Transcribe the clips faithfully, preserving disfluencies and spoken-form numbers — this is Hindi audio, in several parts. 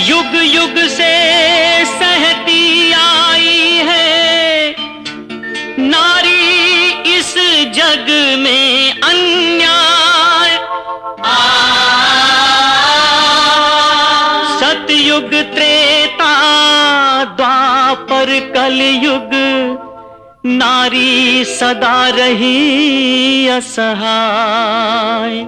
युग युग से सहती आई है नारी इस जग में अन्याय। सतयुग त्रेता द्वापर कलयुग नारी सदा रही असहाय।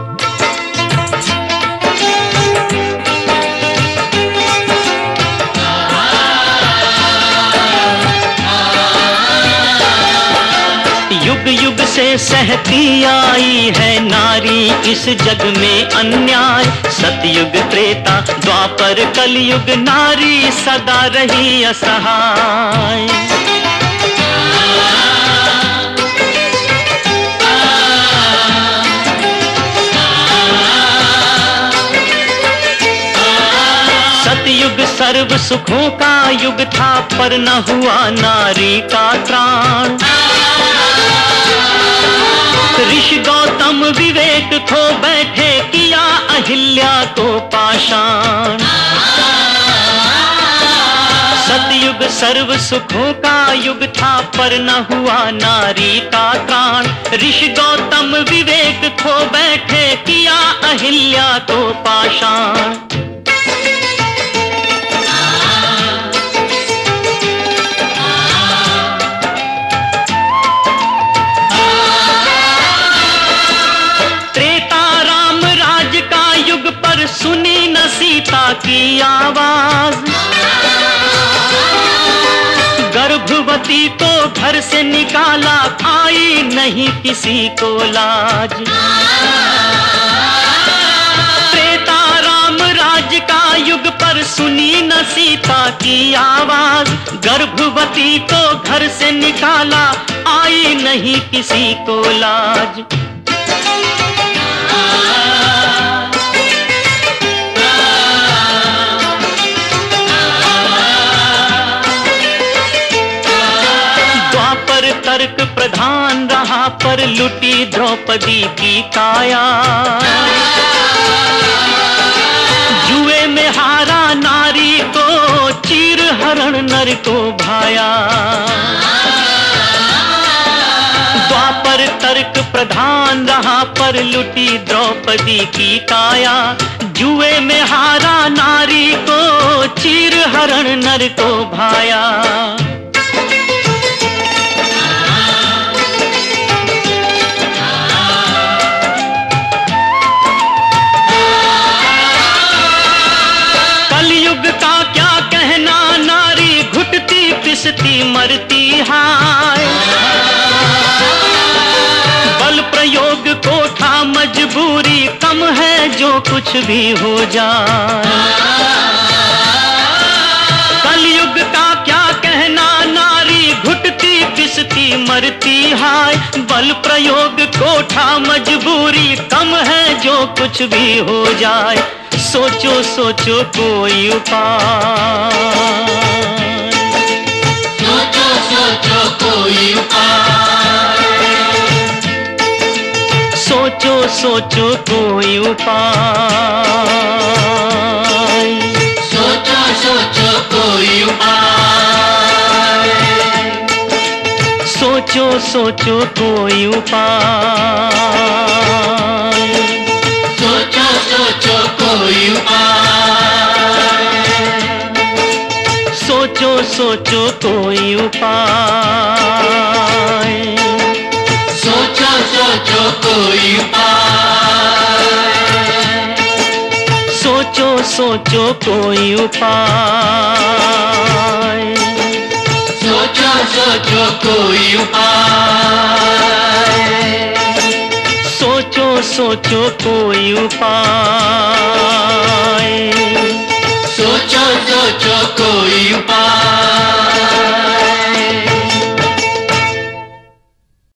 युग युग से सहती आई है नारी इस जग में अन्याय। सतयुग त्रेता द्वापर कलयुग नारी सदा रही असहाय। सतयुग सर्व सुखों का युग था पर न हुआ नारी का त्राण। ऋषि गौतम विवेक खो बैठे किया अहिल्या को पाषाण। सतयुग सर्व सुखों का युग था पर न हुआ नारी का त्राण। ऋषि गौतम विवेक खो बैठे किया अहिल्या को पाषाण। सुनी न सीता की आवाज। गर्भवती को घर से निकाला आई नहीं किसी को लाज। त्रेता राम राज का युग पर सुनी न सीता की आवाज। गर्भवती को घर से निकाला आई नहीं किसी को लाज। तर्क प्रधान रहा पर लुटी द्रौपदी की काया। जुए में हारा नारी को चीर हरण नर को भाया। द्वापर तर्क प्रधान रहा पर लुटी द्रौपदी की काया। जुए में हारा नारी को चीर हरण नर को भाया। पिसती मरती हाय। बल प्रयोग को था मजबूरी कम है जो कुछ भी हो जाए। कलयुग का क्या कहना नारी घुटती पिसती मरती हाय। बल प्रयोग को था मजबूरी कम है जो कुछ भी हो जाए। सोचो सोचो कोई उपाय। सोचो कोई उपाय। सोचो सोचो कोई उपाय। सोचो सोचो कोई उपाय। सोचो सोचो कोई उपाय। सोचो सोचो कोई उपाय। सोचो सोचो कोई उपाय। सोचो सोचो कोई उपाय। सोचो सोचो कोई उपाय। सोचो सोचो कोई उपाय। सोचो सोचो कोई उपाय। सोचो सोचो कोई उपाय।